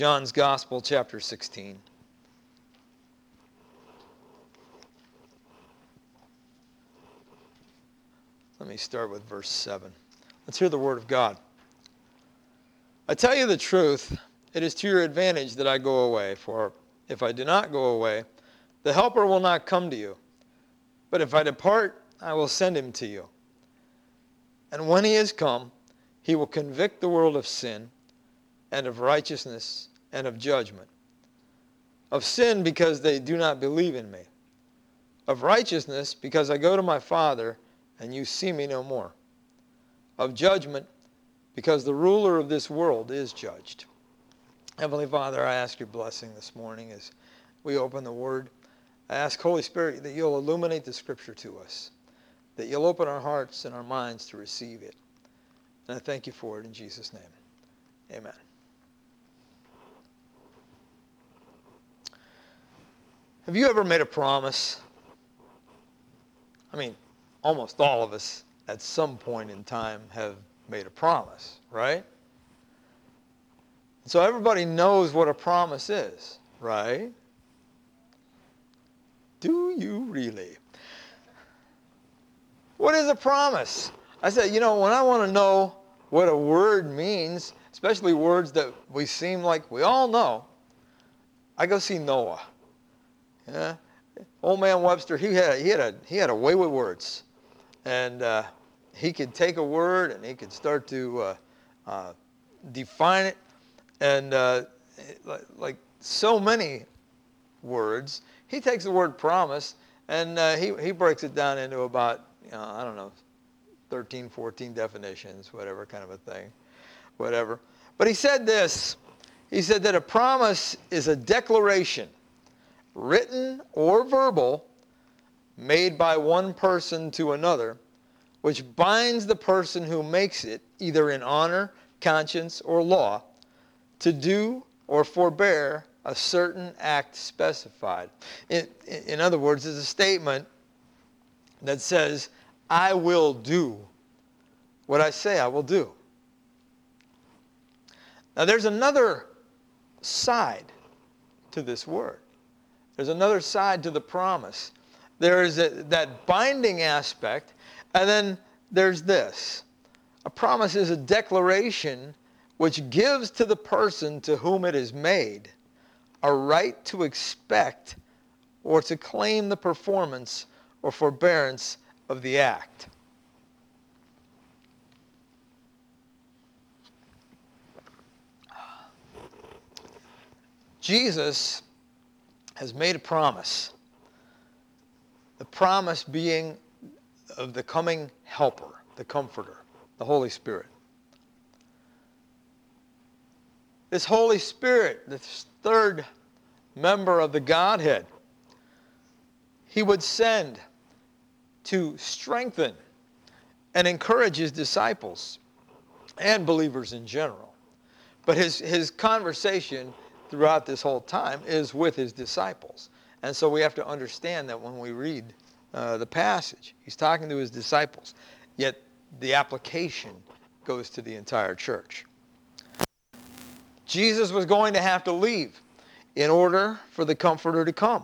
John's Gospel, chapter 16. Let me start with verse 7. Let's hear the word of God. I tell you the truth, it is to your advantage that I go away, for if I do not go away, the Helper will not come to you. But if I depart, I will send him to you. And when he has come, he will convict the world of sin, and of righteousness, and of judgment. Of sin, because they do not believe in me. Of righteousness, because I go to my Father, and you see me no more. Of judgment, because the ruler of this world is judged. Heavenly Father, I ask your blessing this morning as we open the Word. I ask, Holy Spirit, that you'll illuminate the Scripture to us, that you'll open our hearts and our minds to receive it. And I thank you for it in Jesus' name. Amen. Have you ever made a promise? I mean, almost all of us at some point in time have made a promise, right? So everybody knows what a promise is, right? Do you really? What is a promise? I said, when I want to know what a word means, especially words that we seem like we all know, I go see Noah. Yeah, old man Webster, he had a way with words, and he could take a word and he could start to define it, and like so many words, he takes the word promise and he breaks it down into about 13, 14 definitions, whatever kind of a thing, whatever. But he said this. He said that a promise is a declaration, written or verbal, made by one person to another, which binds the person who makes it, either in honor, conscience, or law, to do or forbear a certain act specified. In other words, it's a statement that says, I will do what I say I will do. Now there's another side to this word. There's another side to the promise. There is that binding aspect, and then there's this. A promise is a declaration which gives to the person to whom it is made a right to expect or to claim the performance or forbearance of the act. Jesus has made a promise. The promise being of the coming helper, the comforter, the Holy Spirit. This Holy Spirit, this third member of the Godhead, he would send to strengthen and encourage his disciples and believers in general. But his conversation throughout this whole time is with his disciples. And so we have to understand that when we read the passage, he's talking to his disciples, yet the application goes to the entire church. Jesus was going to have to leave in order for the Comforter to come.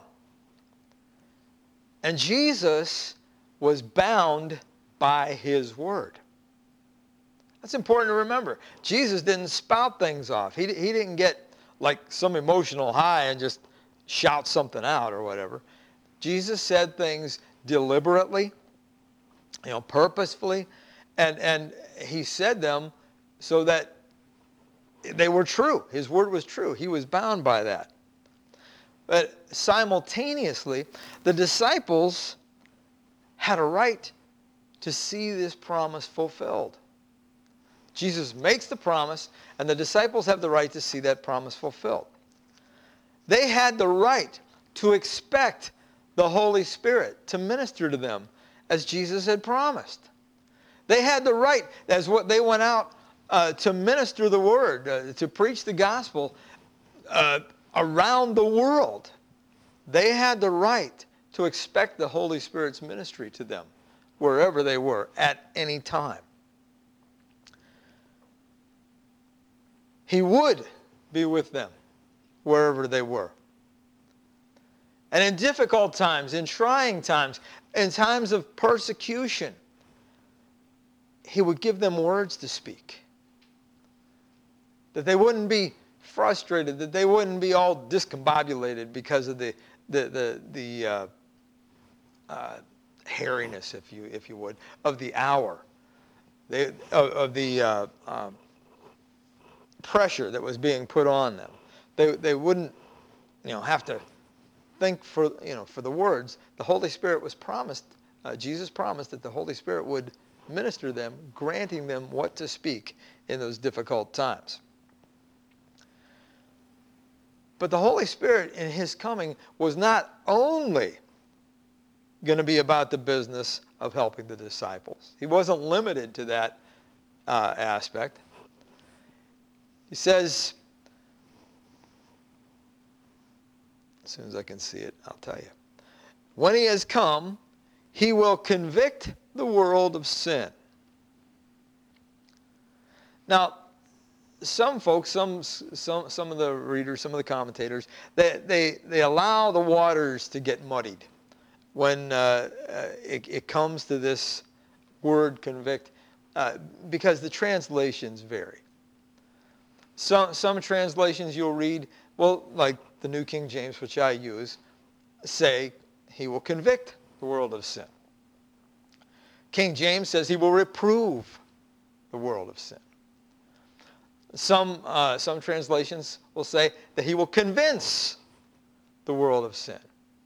And Jesus was bound by his word. That's important to remember. Jesus didn't spout things off. He didn't get like some emotional high and just shout something out or whatever. Jesus said things deliberately, purposefully, and he said them so that they were true. His word was true. He was bound by that. But simultaneously, the disciples had a right to see this promise fulfilled. Jesus makes the promise, and the disciples have the right to see that promise fulfilled. They had the right to expect the Holy Spirit to minister to them as Jesus had promised. They had the right, as what they went out to minister the word, to preach the gospel around the world. They had the right to expect the Holy Spirit's ministry to them wherever they were at any time. He would be with them wherever they were. And in difficult times, in trying times, in times of persecution, he would give them words to speak. That they wouldn't be frustrated, that they wouldn't be all discombobulated because of the hairiness, if you would, of the hour, of the pressure that was being put on them. They wouldn't, have to think for the words. The Holy Spirit was promised. Jesus promised that the Holy Spirit would minister them, granting them what to speak in those difficult times. But the Holy Spirit in his coming was not only going to be about the business of helping the disciples. He wasn't limited to that aspect. He says, as soon as I can see it, I'll tell you. When he has come, he will convict the world of sin. Now, some folks, some of the readers, some of the commentators, they allow the waters to get muddied when it comes to this word convict, because the translations vary. Some translations you'll read, like the New King James, which I use, say he will convict the world of sin. King James says he will reprove the world of sin. Some translations will say that he will convince the world of sin.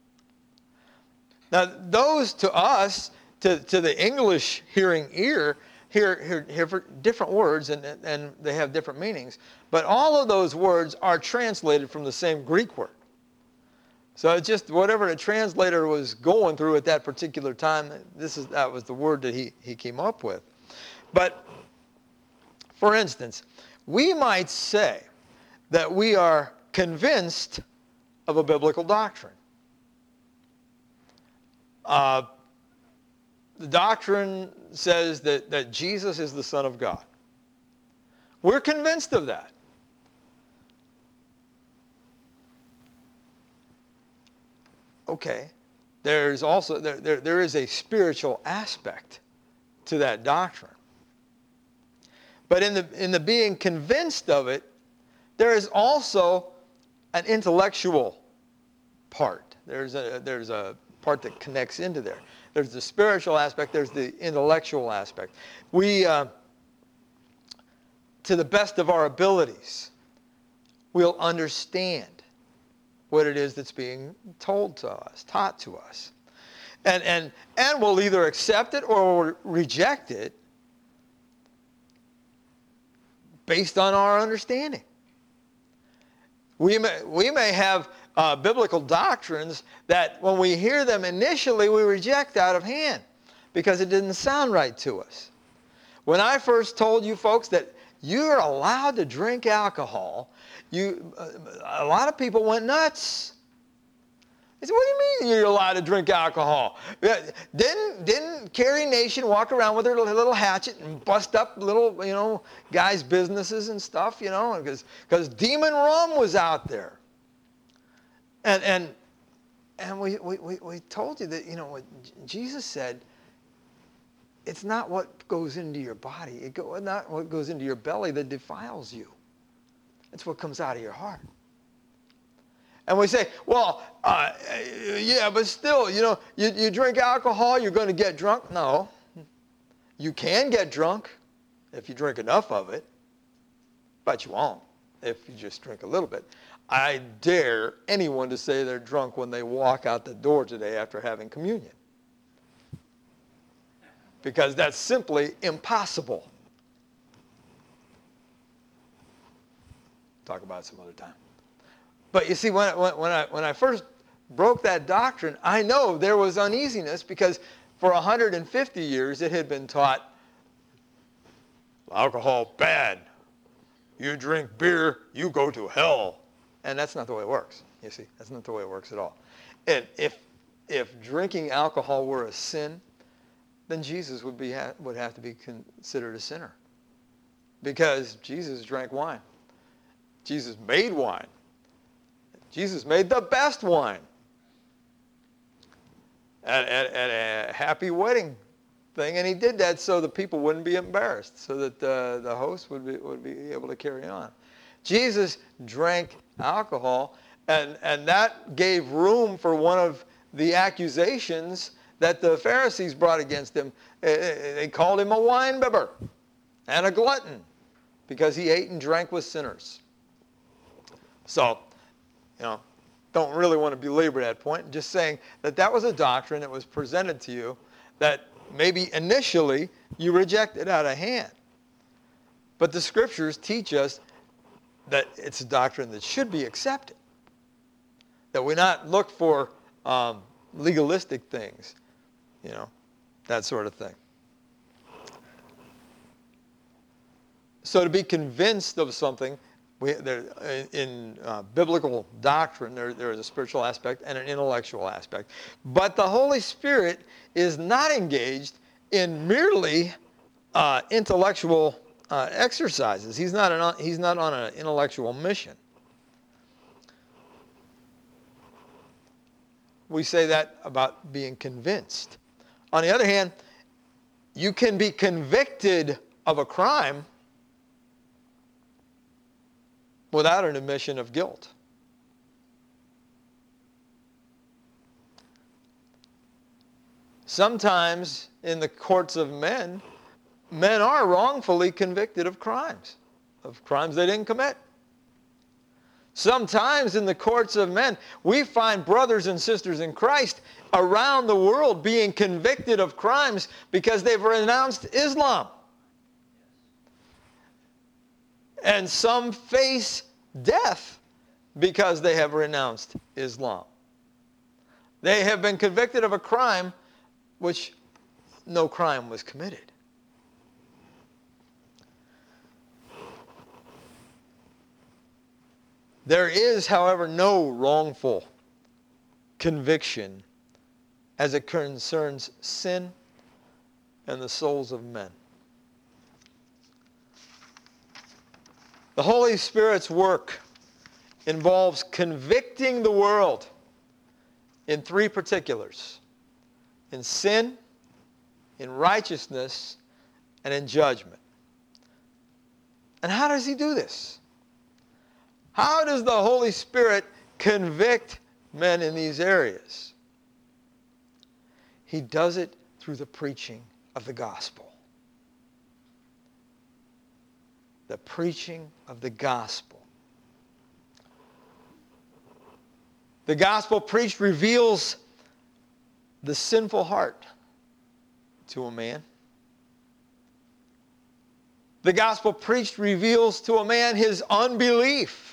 Now, those to us, to the English hearing ear, hear different words, and they have different meanings. But all of those words are translated from the same Greek word. So it's just whatever the translator was going through at that particular time, that was the word that he came up with. But, for instance, we might say that we are convinced of a biblical doctrine. The doctrine says that Jesus is the Son of God. We're convinced of that. Okay. There's also there is a spiritual aspect to that doctrine. But in the being convinced of it, there is also an intellectual part. There's a part that connects into there. There's the spiritual aspect. There's the intellectual aspect. We, to the best of our abilities, we'll understand what it is that's being told to us, taught to us. And we'll either accept it or reject it based on our understanding. We may have biblical doctrines that when we hear them initially, we reject out of hand because it didn't sound right to us. When I first told you folks that you're allowed to drink alcohol, a lot of people went nuts. They said, what do you mean you're allowed to drink alcohol? Didn't Carrie Nation walk around with her little hatchet and bust up little, guys' businesses and stuff, because Demon Rum was out there. And we told you that, what Jesus said, it's not what goes into your body, not what goes into your belly that defiles you. It's what comes out of your heart. And we say, yeah, but still, you drink alcohol, you're going to get drunk. No. You can get drunk if you drink enough of it, but you won't if you just drink a little bit. I dare anyone to say they're drunk when they walk out the door today after having communion. Because that's simply impossible. Talk about it some other time. But you see, when I first broke that doctrine, I know there was uneasiness because for 150 years it had been taught, alcohol bad. You drink beer, you go to hell. And that's not the way it works. You see, that's not the way it works at all. And if drinking alcohol were a sin, then Jesus would have to be considered a sinner, because Jesus drank wine. Jesus made wine. Jesus made the best wine at a happy wedding thing, and he did that so the people wouldn't be embarrassed, so that the host would be able to carry on. Jesus drank alcohol, and that gave room for one of the accusations that the Pharisees brought against him. They called him a winebibber and a glutton because he ate and drank with sinners. So, don't really want to belabor that point. Just saying that was a doctrine that was presented to you that maybe initially you rejected out of hand. But the Scriptures teach us that it's a doctrine that should be accepted. That we not look for legalistic things, that sort of thing. So to be convinced of something, in biblical doctrine, there is a spiritual aspect and an intellectual aspect. But the Holy Spirit is not engaged in merely intellectual exercises. He's not on an intellectual mission. We say that about being convinced. On the other hand, you can be convicted of a crime without an admission of guilt. Sometimes in the courts of men are wrongfully convicted of crimes they didn't commit. Sometimes in the courts of men, we find brothers and sisters in Christ around the world being convicted of crimes because they've renounced Islam. And some face death because they have renounced Islam. They have been convicted of a crime which no crime was committed. There is, however, no wrongful conviction as it concerns sin and the souls of men. The Holy Spirit's work involves convicting the world in three particulars: in sin, in righteousness, and in judgment. And how does he do this? How does the Holy Spirit convict men in these areas? He does it through the preaching of the gospel. The preaching of the gospel. The gospel preached reveals the sinful heart to a man. The gospel preached reveals to a man his unbelief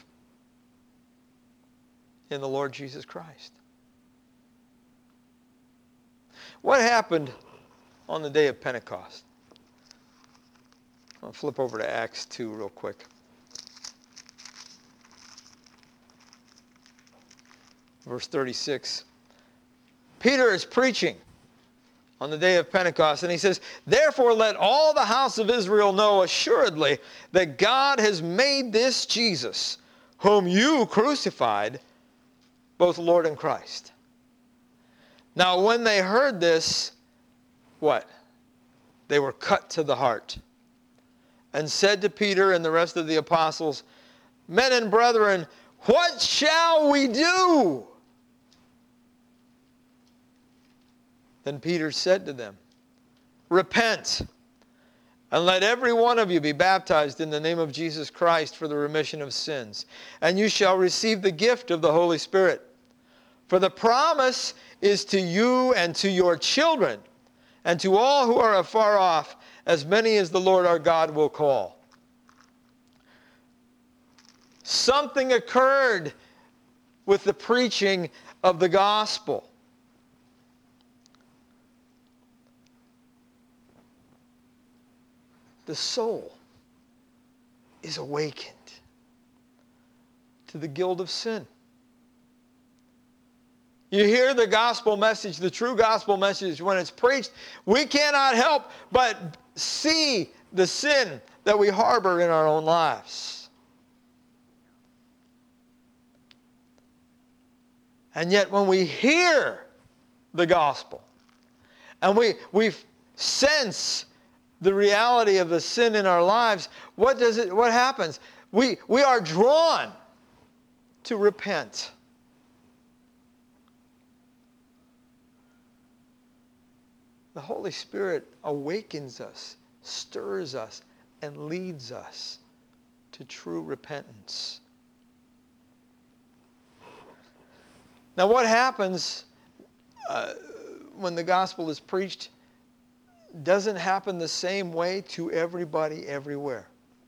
in the Lord Jesus Christ. What happened on the day of Pentecost? I'll flip over to Acts 2 real quick. Verse 36. Peter is preaching on the day of Pentecost, and he says, "Therefore let all the house of Israel know assuredly that God has made this Jesus, whom you crucified, both Lord and Christ." Now when they heard this, what? They were cut to the heart, and said to Peter and the rest of the apostles, "Men and brethren, what shall we do?" Then Peter said to them, "Repent, and let every one of you be baptized in the name of Jesus Christ for the remission of sins, and you shall receive the gift of the Holy Spirit. For the promise is to you and to your children, and to all who are afar off, as many as the Lord our God will call." Something occurred with the preaching of the gospel. The soul is awakened to the guilt of sin. You hear the gospel message, the true gospel message, when it's preached, we cannot help but see the sin that we harbor in our own lives. And yet when we hear the gospel and we sense the reality of the sin in our lives, what happens? We are drawn to repent. The Holy Spirit awakens us, stirs us, and leads us to true repentance. Now, what happens when the gospel is preached doesn't happen the same way to everybody everywhere.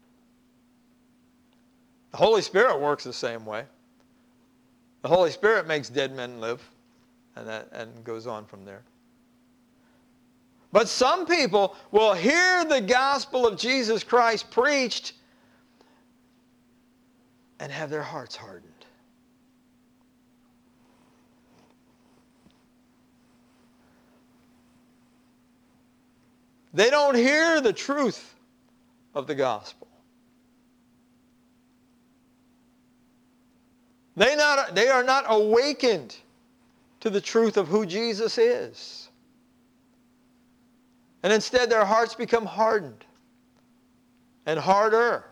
The Holy Spirit works the same way. The Holy Spirit makes dead men live, and goes on from there. But some people will hear the gospel of Jesus Christ preached and have their hearts hardened. They don't hear the truth of the gospel. They are not awakened to the truth of who Jesus is. And instead their hearts become hardened and harder.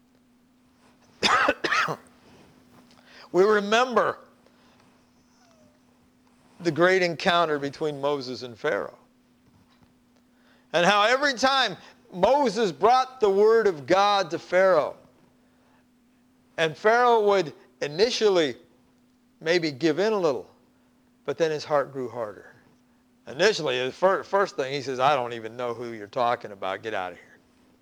We remember the great encounter between Moses and Pharaoh. And how every time Moses brought the word of God to Pharaoh, and Pharaoh would initially maybe give in a little, but then his heart grew harder. Initially, the first thing he says, I don't even know who you're talking about. Get out of here.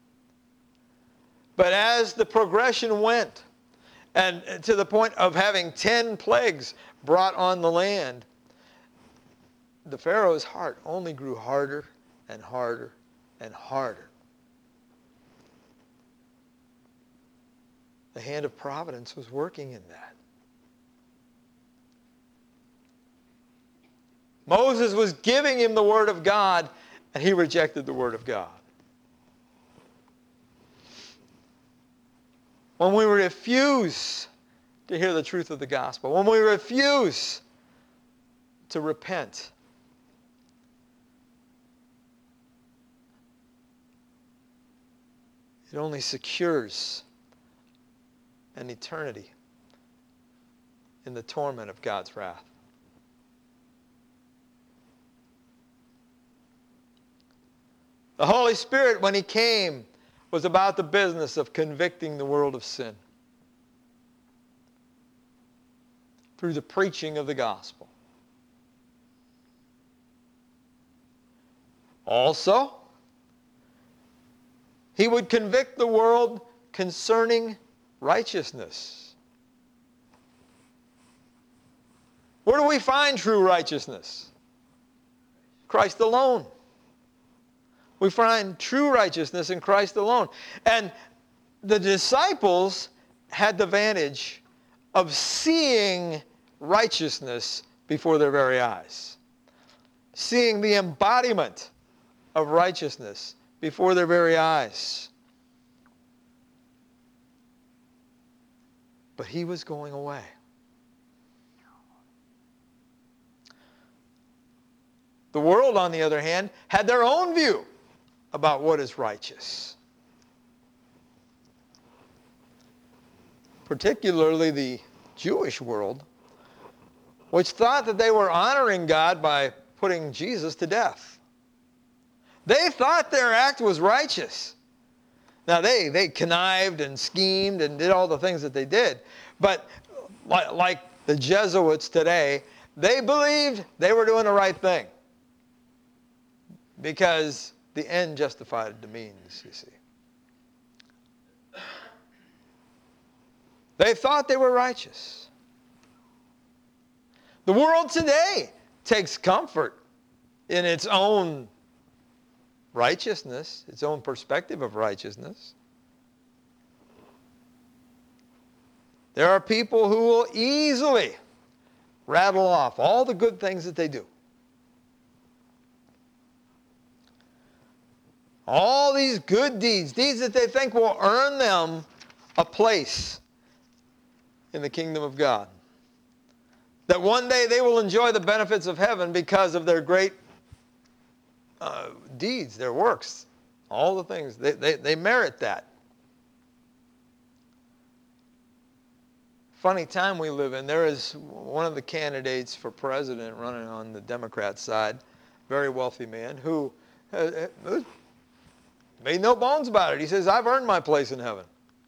But as the progression went, and to the point of having 10 plagues brought on the land, the Pharaoh's heart only grew harder and harder and harder. The hand of providence was working in that. Moses was giving him the word of God, and he rejected the word of God. When we refuse to hear the truth of the gospel, when we refuse to repent, it only secures an eternity in the torment of God's wrath. The Holy Spirit, when He came, was about the business of convicting the world of sin through the preaching of the gospel. Also, He would convict the world concerning righteousness. Where do we find true righteousness? Christ alone. We find true righteousness in Christ alone. And the disciples had the advantage of seeing righteousness before their very eyes. Seeing the embodiment of righteousness before their very eyes. But He was going away. The world, on the other hand, had their own view about what is righteous. Particularly the Jewish world, which thought that they were honoring God by putting Jesus to death. They thought their act was righteous. Now, they connived and schemed and did all the things that they did. But like the Jesuits today, they believed they were doing the right thing. Because the end justified the means, you see. They thought they were righteous. The world today takes comfort in its own righteousness, its own perspective of righteousness. There are people who will easily rattle off all the good things that they do. All these good deeds that they think will earn them a place in the kingdom of God. that one day they will enjoy the benefits of heaven because of their great deeds, their works, all the things. They merit that. Funny time we live in. There is one of the candidates for president running on the Democrat side, very wealthy man, who made no bones about it. He says, I've earned my place in heaven.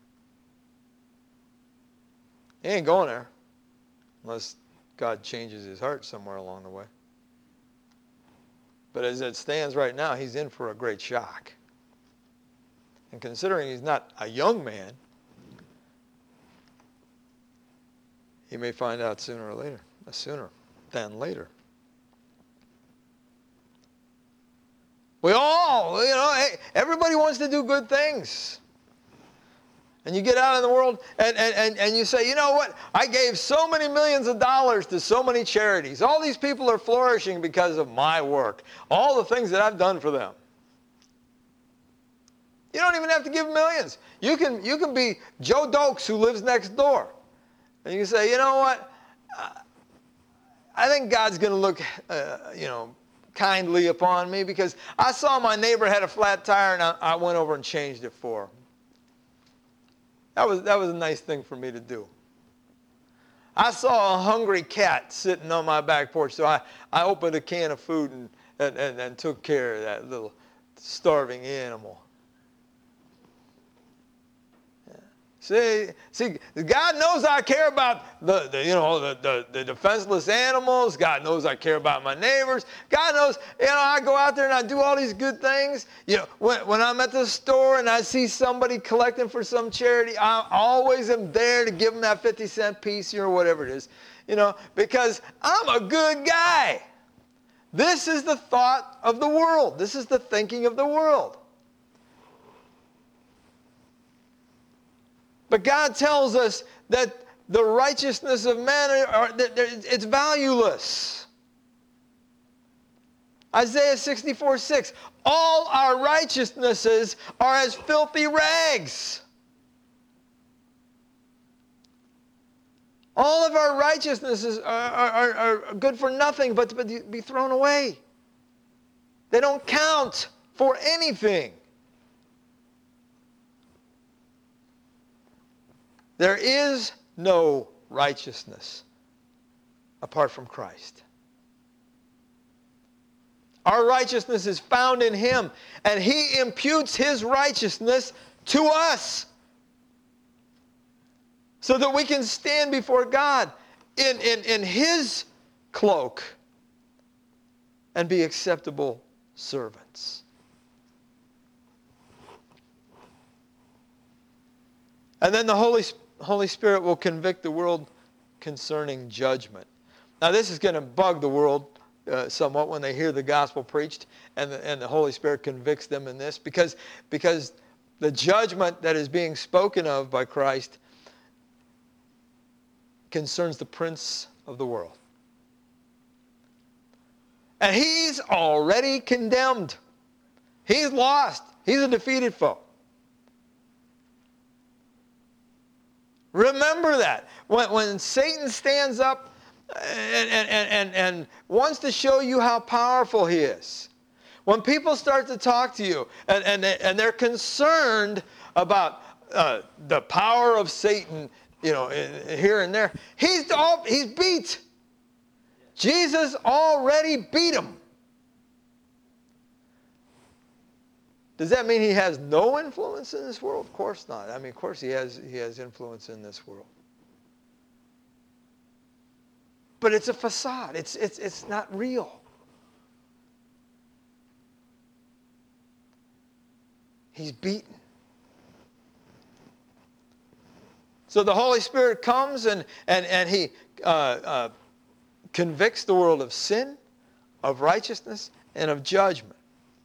He ain't going there unless God changes his heart somewhere along the way. But as it stands right now, he's in for a great shock. And considering he's not a young man, he may find out sooner or later, sooner than later. We all, everybody wants to do good things. And you get out in the world and you say, you know what? I gave so many millions of dollars to so many charities. All these people are flourishing because of my work. All the things that I've done for them. You don't even have to give millions. You can be Joe Dokes who lives next door. And you can say, you know what? I think God's going to look, kindly upon me because I saw my neighbor had a flat tire and I went over and changed it for him. That was a nice thing for me to do. I saw a hungry cat sitting on my back porch, so I opened a can of food and took care of that little starving animal. See, God knows I care about the defenseless animals. God knows I care about my neighbors. God knows, I go out there and I do all these good things. When I'm at the store and I see somebody collecting for some charity, I always am there to give them that 50-cent piece or whatever it is, because I'm a good guy. This is the thought of the world. This is the thinking of the world. But God tells us that the righteousness of man, it's valueless. Isaiah 64:6, all our righteousnesses are as filthy rags. All of our righteousnesses are good for nothing but to be thrown away. They don't count for anything. There is no righteousness apart from Christ. Our righteousness is found in Him, and He imputes His righteousness to us so that we can stand before God in His cloak and be acceptable servants. And then the Holy Spirit will convict the world concerning judgment. Now this is going to bug the world somewhat when they hear the gospel preached and the Holy Spirit convicts them in this because the judgment that is being spoken of by Christ concerns the prince of the world. And he's already condemned. He's lost. He's a defeated foe. Remember that. When Satan stands up and wants to show you how powerful he is, when people start to talk to you and they're concerned about the power of Satan, here and there, he's beat. Jesus already beat him. Does that mean he has no influence in this world? Of course not. I mean, of course he has influence in this world. But it's a facade. It's not real. He's beaten. So the Holy Spirit comes and he convicts the world of sin, of righteousness, and of judgment.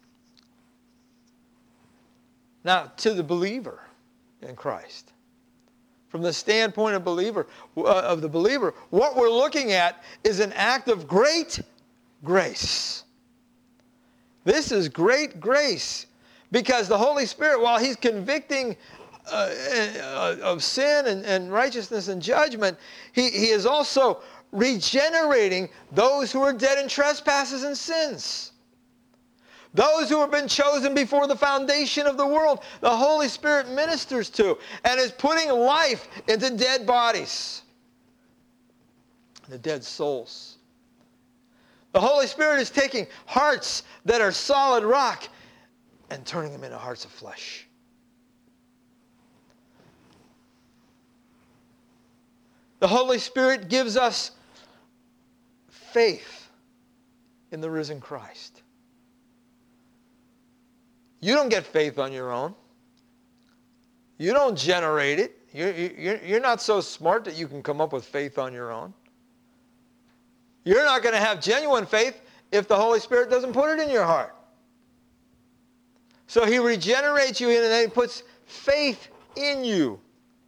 Now, to the believer in Christ, from the standpoint of the believer, what we're looking at is an act of great grace. This is great grace because the Holy Spirit, while He's convicting of sin and righteousness and judgment, He is also regenerating those who are dead in trespasses and sins. Those who have been chosen before the foundation of the world, the Holy Spirit ministers to and is putting life into dead bodies, the dead souls. The Holy Spirit is taking hearts that are solid rock and turning them into hearts of flesh. The Holy Spirit gives us faith in the risen Christ. You don't get faith on your own. You don't generate it. You're not so smart that you can come up with faith on your own. You're not going to have genuine faith if the Holy Spirit doesn't put it in your heart. So He regenerates you and then He puts faith in you.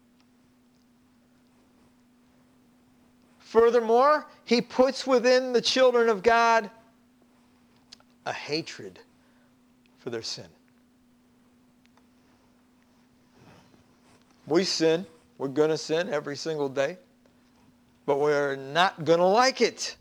Furthermore, He puts within the children of God a hatred for their sin. We sin. We're going to sin every single day. But we're not going to like it.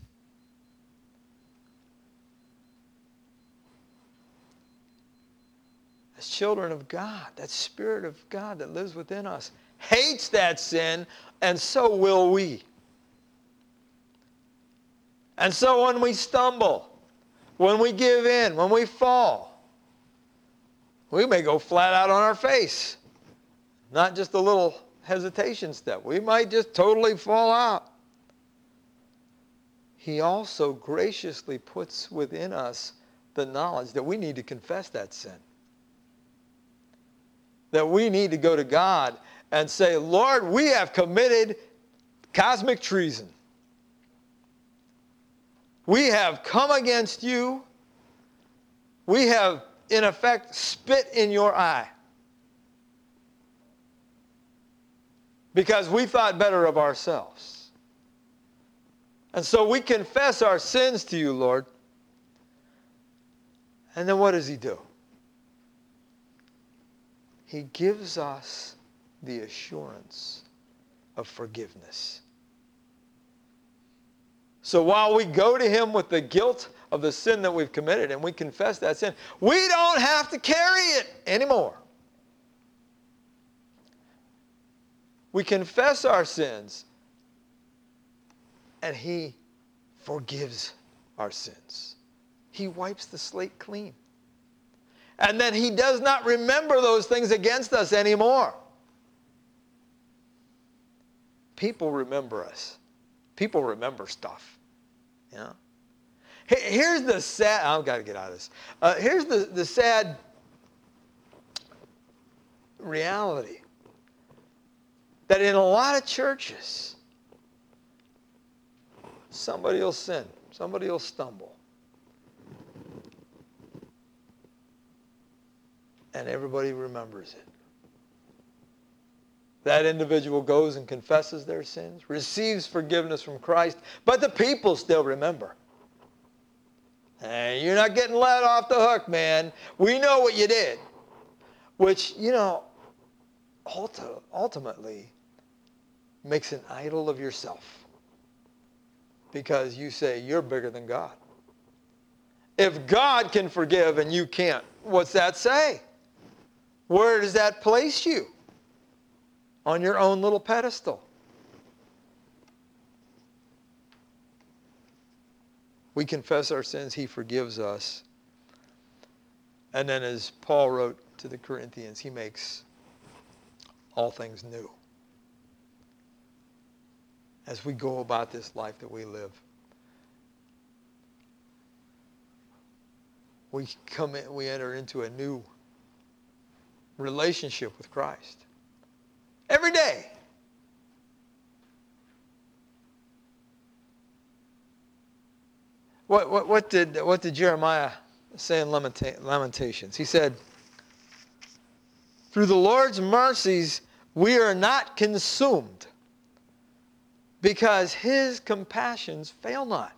As children of God, that Spirit of God that lives within us hates that sin, and so will we. And so when we stumble, when we give in, when we fall, we may go flat out on our face. Not just a little hesitation step. We might just totally fall out. He also graciously puts within us the knowledge that we need to confess that sin. That we need to go to God and say, Lord, we have committed cosmic treason. We have come against you. We have, in effect, spit in your eye. Because we thought better of ourselves. And so we confess our sins to you, Lord. And then what does He do? He gives us the assurance of forgiveness. So while we go to Him with the guilt of the sin that we've committed and we confess that sin, we don't have to carry it anymore. We confess our sins, and He forgives our sins. He wipes the slate clean. And then He does not remember those things against us anymore. People remember us. People remember stuff. Yeah. Here's the sad, I've got to get out of this. Here's the sad reality. That in a lot of churches, somebody will sin. Somebody will stumble. And everybody remembers it. That individual goes and confesses their sins, receives forgiveness from Christ, but the people still remember. Hey, you're not getting let off the hook, man. We know what you did. Which, ultimately makes an idol of yourself. Because you say you're bigger than God. If God can forgive and you can't, what's that say? Where does that place you? On your own little pedestal. We confess our sins, He forgives us. And then as Paul wrote to the Corinthians, He makes all things new. As we go about this life that we live. We enter into a new relationship with Christ. Every day. What did Jeremiah say in Lamentations? He said, through the Lord's mercies we are not consumed, because His compassions fail not.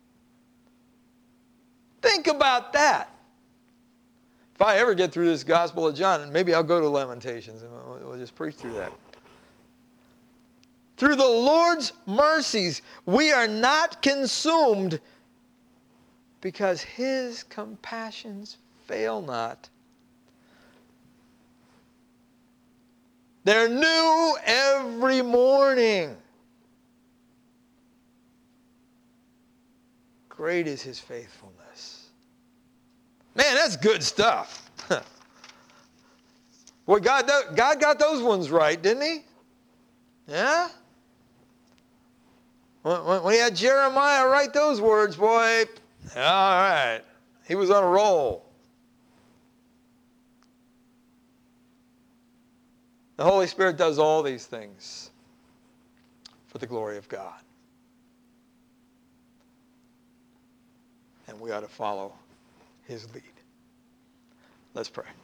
Think about that. If I ever get through this Gospel of John, maybe I'll go to Lamentations and we'll just preach through that. Through the Lord's mercies, we are not consumed because his compassions fail not. They're new every morning. Great is his faithfulness. Man, that's good stuff. Boy, God got those ones right, didn't he? Yeah? When he had Jeremiah write those words, boy, all right. He was on a roll. The Holy Spirit does all these things for the glory of God. And we ought to follow his lead. Let's pray.